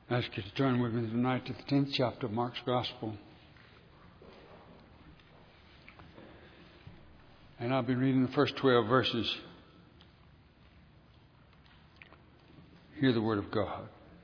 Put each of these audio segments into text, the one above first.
I ask you to turn with me tonight to the 10th chapter of Mark's Gospel. And I'll be reading the first 12 verses. Hear the word of God.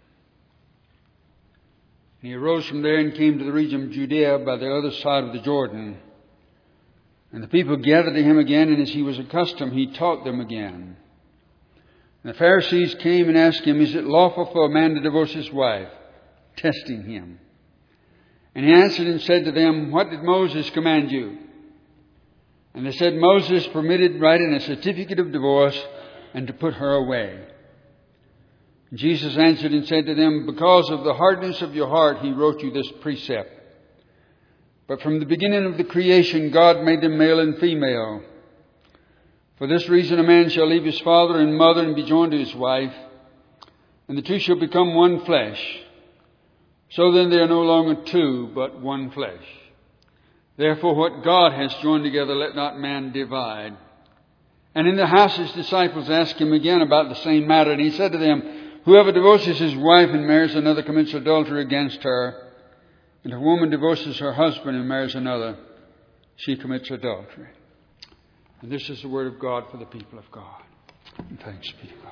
And he arose from there and came to the region of Judea by the other side of the Jordan. And the people gathered to him again, and as he was accustomed, he taught them again. And the Pharisees came and asked him, "Is it lawful for a man to divorce his wife?" Testing him. And he answered and said to them, "What did Moses command you?" And they said, "Moses permitted writing a certificate of divorce and to put her away." And Jesus answered and said to them, "Because of the hardness of your heart, he wrote you this precept. But from the beginning of the creation, God made them male and female. For this reason, a man shall leave his father and mother and be joined to his wife, and the two shall become one flesh. So then they are no longer two, but one flesh. Therefore, what God has joined together, let not man divide." And in the house his disciples asked him again about the same matter. And he said to them, "Whoever divorces his wife and marries another commits adultery against her. And if a woman divorces her husband and marries another, she commits adultery." And this is the word of God for the people of God. And thanks be to God.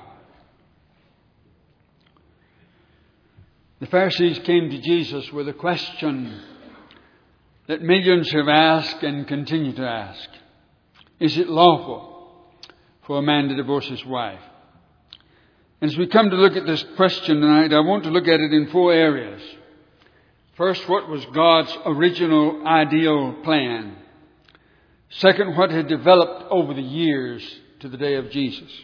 The Pharisees came to Jesus with a question that millions have asked and continue to ask. Is it lawful for a man to divorce his wife? And as we come to look at this question tonight, I want to look at it in four areas. First, what was God's original ideal plan? Second, what had developed over the years to the day of Jesus.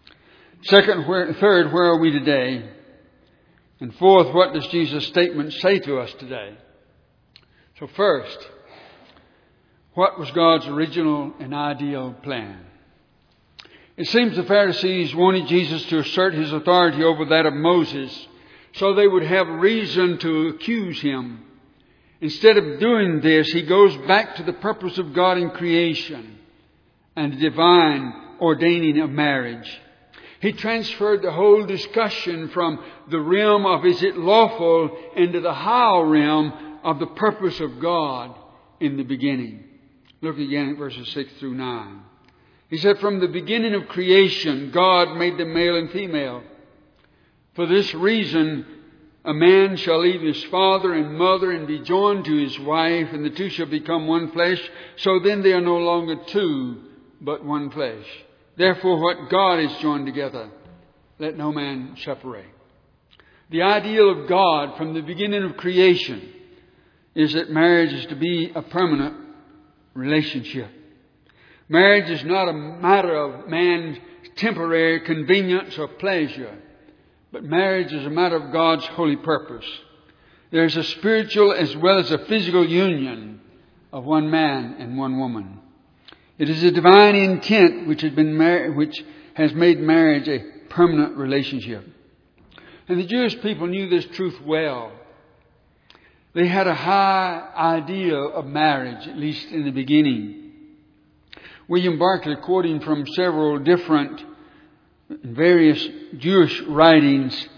Third, where are we today? And fourth, what does Jesus' statement say to us today? So first, what was God's original and ideal plan? It seems the Pharisees wanted Jesus to assert his authority over that of Moses so they would have reason to accuse him. Instead of doing this, he goes back to the purpose of God in creation and the divine ordaining of marriage. He transferred the whole discussion from the realm of is it lawful into the how realm of the purpose of God in the beginning. Look again at verses 6 through 9. He said, "From the beginning of creation, God made them male and female. For this reason, a man shall leave his father and mother and be joined to his wife, and the two shall become one flesh. So then they are no longer two, but one flesh. Therefore, what God has joined together, let no man separate." The ideal of God from the beginning of creation is that marriage is to be a permanent relationship. Marriage is not a matter of man's temporary convenience or pleasure, but marriage is a matter of God's holy purpose. There's a spiritual as well as a physical union of one man and one woman. It is a divine intent which has made marriage a permanent relationship. And the Jewish people knew this truth well. They had a high ideal of marriage, at least in the beginning. William Barclay, quoting from several different various Jewish writings,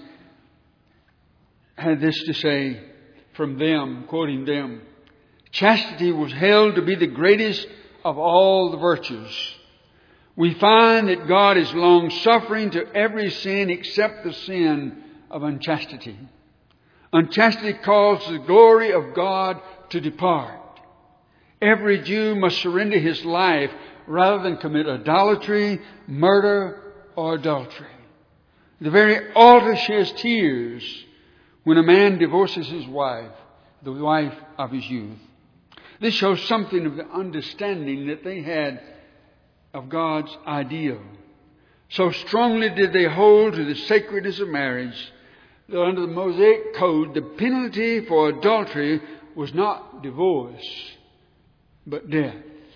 had this to say from them, quoting them: "Chastity was held to be the greatest of all the virtues. We find that God is long-suffering to every sin except the sin of unchastity. Unchastity causes the glory of God to depart. Every Jew must surrender his life rather than commit idolatry, murder, or adultery. The very altar sheds tears when a man divorces his wife, the wife of his youth." This shows something of the understanding that they had of God's ideal. So strongly did they hold to the sacredness of marriage that under the Mosaic code, the penalty for adultery was not divorce, but death.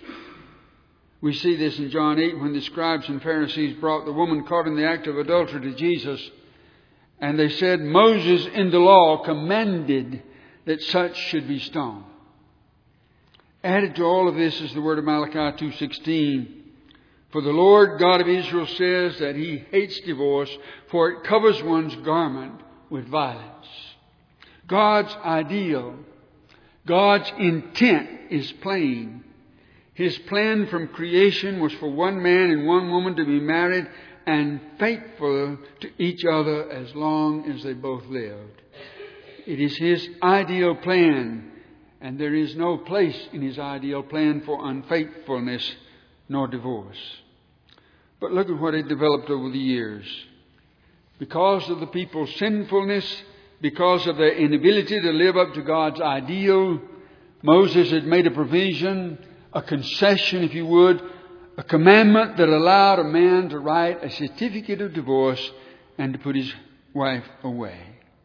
We see this in John 8 when the scribes and Pharisees brought the woman caught in the act of adultery to Jesus. And they said, "Moses in the law commanded that such should be stoned." Added to all of this is the word of Malachi 2:16. "For the Lord God of Israel says that he hates divorce, for it covers one's garment with violence." God's ideal, God's intent is plain. His plan from creation was for one man and one woman to be married and faithful to each other as long as they both lived. It is His ideal plan, and there is no place in His ideal plan for unfaithfulness nor divorce. But look at what it developed over the years. Because of the people's sinfulness, because of their inability to live up to God's ideal, Moses had made a provision, a concession, if you would, a commandment that allowed a man to write a certificate of divorce and to put his wife away.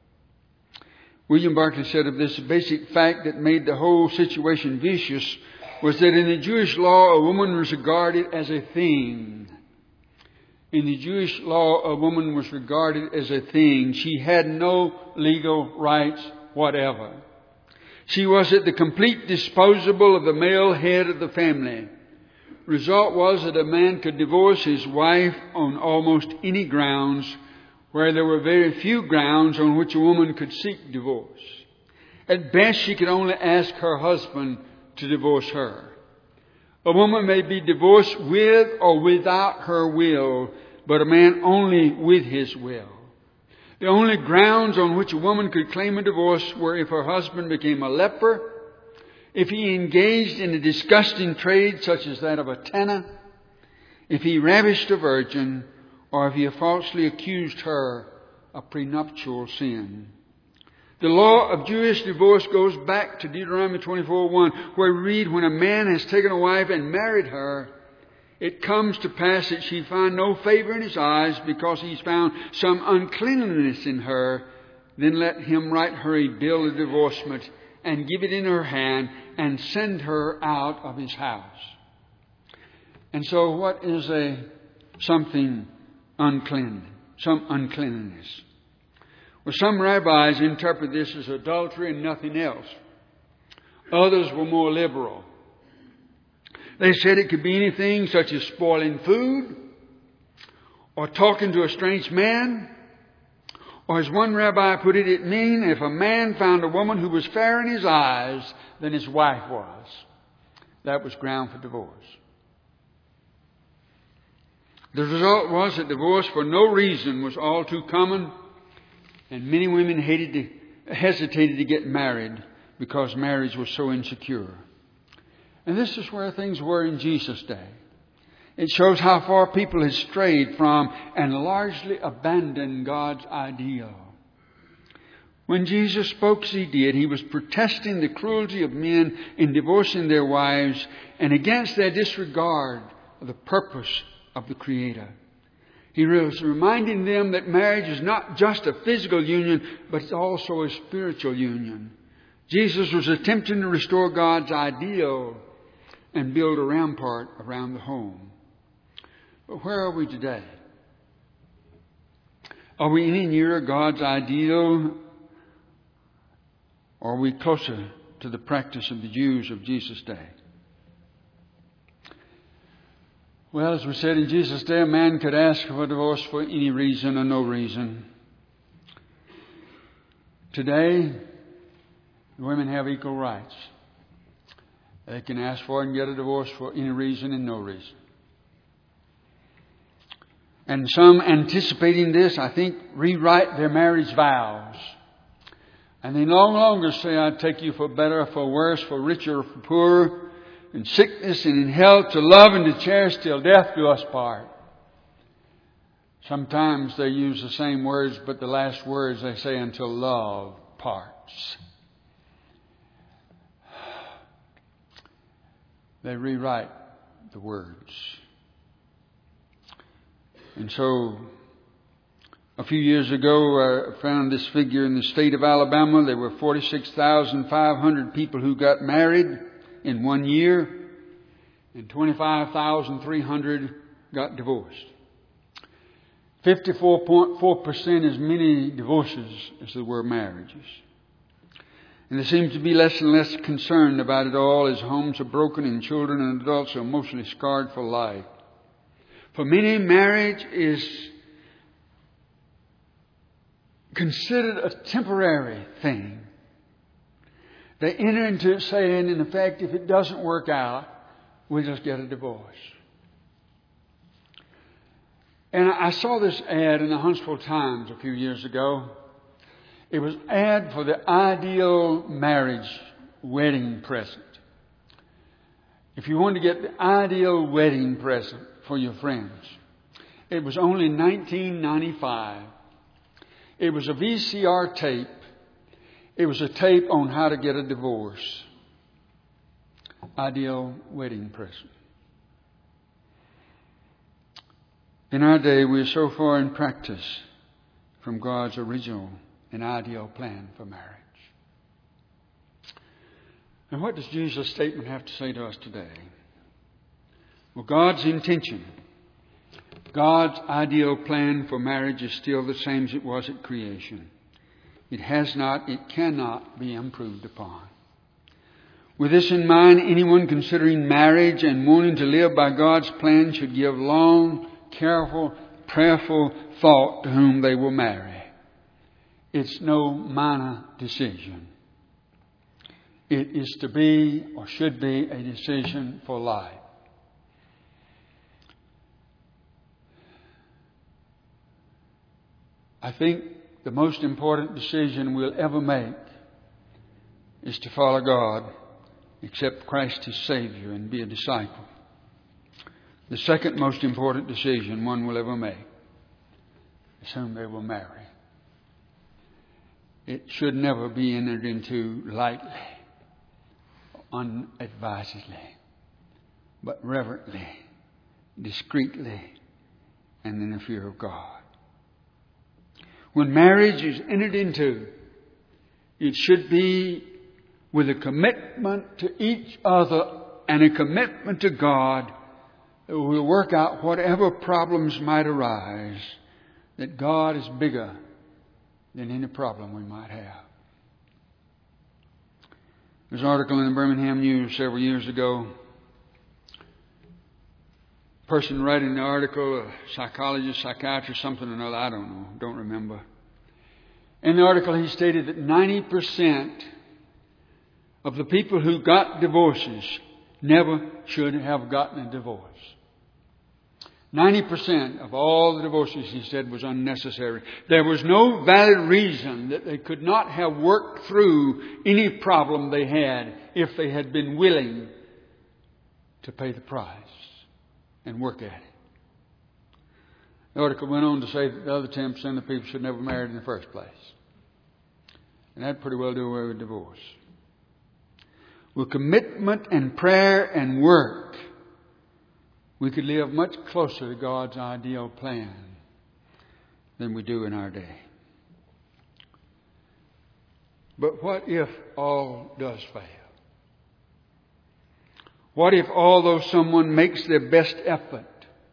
William Barclay said of this, a basic fact that made the whole situation vicious was that in the Jewish law, a woman was regarded as a thing. In the Jewish law, a woman was regarded as a thing. She had no legal rights whatever. She was at the complete disposal of the male head of the family. Result was that a man could divorce his wife on almost any grounds, where there were very few grounds on which a woman could seek divorce. At best, she could only ask her husband to divorce her. A woman may be divorced with or without her will, but a man only with his will. The only grounds on which a woman could claim a divorce were if her husband became a leper, if he engaged in a disgusting trade such as that of a tanner, if he ravished a virgin, or if he falsely accused her of prenuptial sin. The law of Jewish divorce goes back to Deuteronomy 24:1, where we read, when a man has taken a wife and married her, it comes to pass that she find no favor in his eyes because he's found some uncleanliness in her. Then let him write her a bill of divorcement and give it in her hand and send her out of his house. And so what is something unclean? Some uncleanliness. Well, some rabbis interpret this as adultery and nothing else. Others were more liberal. They said it could be anything such as spoiling food, or talking to a strange man, or as one rabbi put it, it mean if a man found a woman who was fairer in his eyes than his wife was. That was ground for divorce. The result was that divorce for no reason was all too common, and many women hesitated to get married because marriage was so insecure. And this is where things were in Jesus' day. It shows how far people had strayed from and largely abandoned God's ideal. When Jesus spoke as He did, He was protesting the cruelty of men in divorcing their wives and against their disregard of the purpose of the Creator. He was reminding them that marriage is not just a physical union, but it's also a spiritual union. Jesus was attempting to restore God's ideal and build a rampart around the home. But where are we today? Are we any nearer God's ideal? Or are we closer to the practice of the Jews of Jesus' day? Well, as we said, in Jesus' day, a man could ask for a divorce for any reason or no reason. Today, women have equal rights. They can ask for and get a divorce for any reason and no reason. And some, anticipating this, I think, rewrite their marriage vows. And they no longer say, I'd take you for better, for worse, for richer, for poorer, in sickness and in health, to love and to cherish till death do us part. Sometimes they use the same words, but the last words they say, until love parts. They rewrite the words. And so, a few years ago, I found this figure in the state of Alabama. There were 46,500 people who got married in 1 year, and 25,300 got divorced. 54.4% as many divorces as there were marriages. And there seems to be less and less concern about it all as homes are broken and children and adults are emotionally scarred for life. For many, marriage is considered a temporary thing. They enter into it saying, in effect, if it doesn't work out, we'll just get a divorce. And I saw this ad in the Huntsville Times a few years ago. It was an ad for the ideal marriage wedding present. If you wanted to get the ideal wedding present for your friends, it was only $19.95. It was a VCR tape. It was a tape on how to get a divorce. Ideal wedding present. In our day, we are so far in practice from God's original and ideal plan for marriage. And what does Jesus' statement have to say to us today? Well, God's intention, God's ideal plan for marriage is still the same as it was at creation. It has not, it cannot be improved upon. With this in mind, anyone considering marriage and wanting to live by God's plan should give long, careful, prayerful thought to whom they will marry. It's no minor decision. It is to be or should be a decision for life. I think the most important decision we'll ever make is to follow God, accept Christ as Savior, and be a disciple. The second most important decision one will ever make is whom they will marry. It should never be entered into lightly, unadvisedly, but reverently, discreetly, and in the fear of God. When marriage is entered into, it should be with a commitment to each other and a commitment to God that we'll work out whatever problems might arise, that God is bigger than any problem we might have. There's an article in the Birmingham News several years ago. A person writing the article, a psychologist, psychiatrist, something or another, I don't know, don't remember. In the article he stated that 90% of the people who got divorces never should have gotten a divorce. 90% of all the divorces, he said, was unnecessary. There was no valid reason that they could not have worked through any problem they had if they had been willing to pay the price and work at it. The article went on to say that the other 10% of people should never marry in the first place. And that'd pretty well do away with divorce. With commitment and prayer and work, we could live much closer to God's ideal plan than we do in our day. But what if all does fail? What if although someone makes their best effort,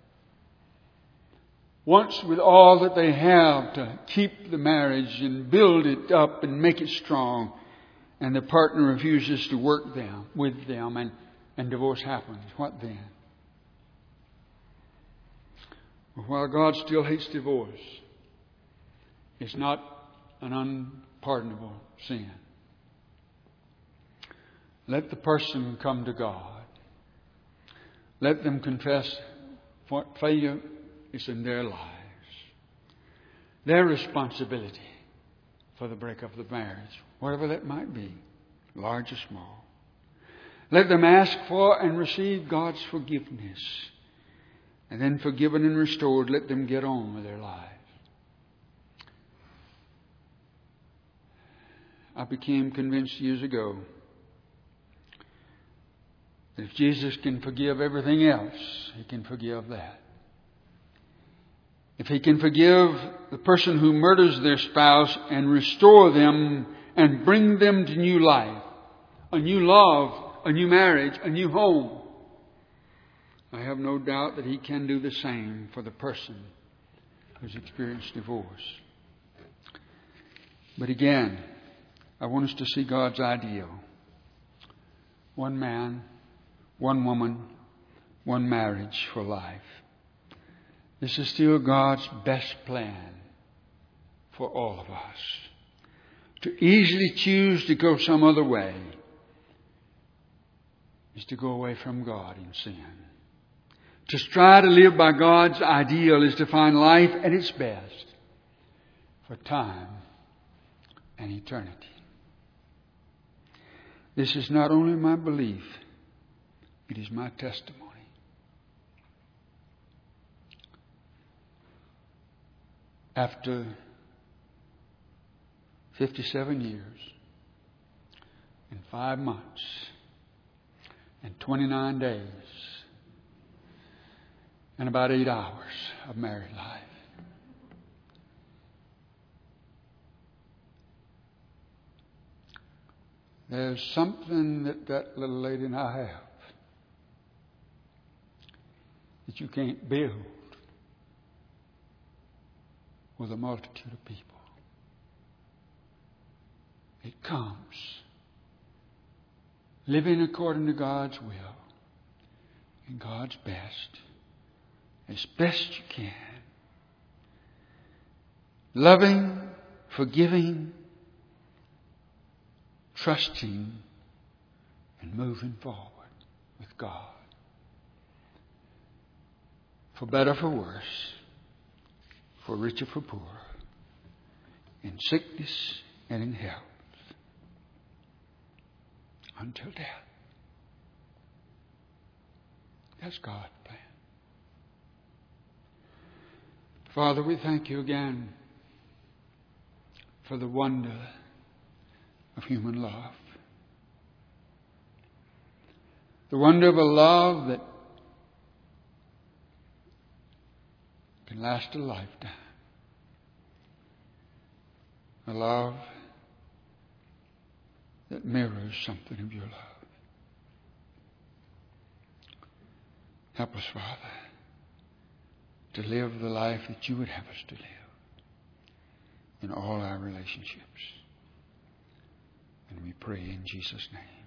wants with all that they have to keep the marriage and build it up and make it strong, and the partner refuses to work with them and divorce happens? What then? While God still hates divorce, it's not an unpardonable sin. Let the person come to God. Let them confess what failure is in their lives. Their responsibility for the breakup of the marriage, whatever that might be, large or small. Let them ask for and receive God's forgiveness. And then forgiven and restored, let them get on with their lives. I became convinced years ago that if Jesus can forgive everything else, He can forgive that. If He can forgive the person who murders their spouse and restore them and bring them to new life, a new love, a new marriage, a new home, I have no doubt that He can do the same for the person who's experienced divorce. But again, I want us to see God's ideal. One man, one woman, one marriage for life. This is still God's best plan for all of us. to easily choose to go some other way is to go away from God in sin. To try to live by God's ideal is to find life at its best for time and eternity. This is not only my belief, it is my testimony. After 57 years and 5 months and 29 days and about 8 hours of married life, there's something that little lady and I have that you can't build with a multitude of people. It comes living according to God's will and God's best, as best you can. Loving, forgiving, trusting, and moving forward with God. For better, for worse, for richer, for poorer, in sickness and in health, until death. That's God's plan. Father, we thank you again for the wonder of human love. The wonder of a love that can last a lifetime. A love that mirrors something of your love. Help us, Father, to live the life that you would have us to live in all our relationships. And we pray in Jesus' name.